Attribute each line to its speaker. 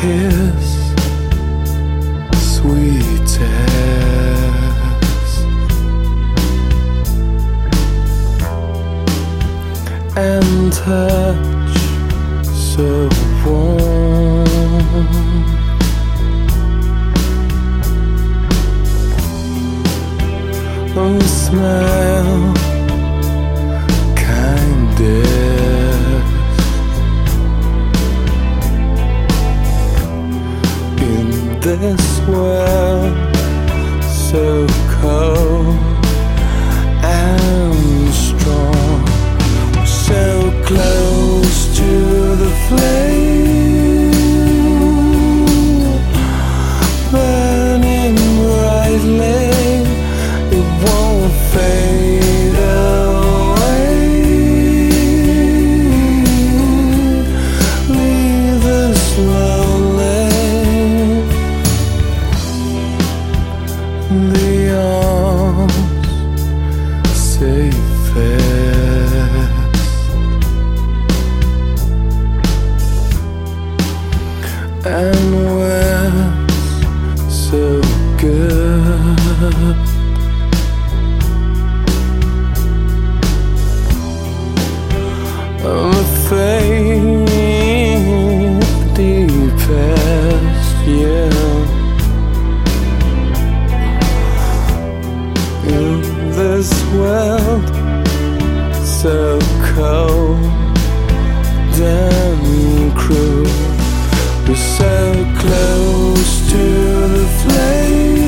Speaker 1: kiss, sweetest, and touch so warm. Oh, smile kindest in this world so cold and strong, so close to the flame, burning brightly. It won't fade away. Leave us lonely. The arms safest, and we're so good. The faith deepest, yeah. In this world so cold and cruel, we're so close to the flame.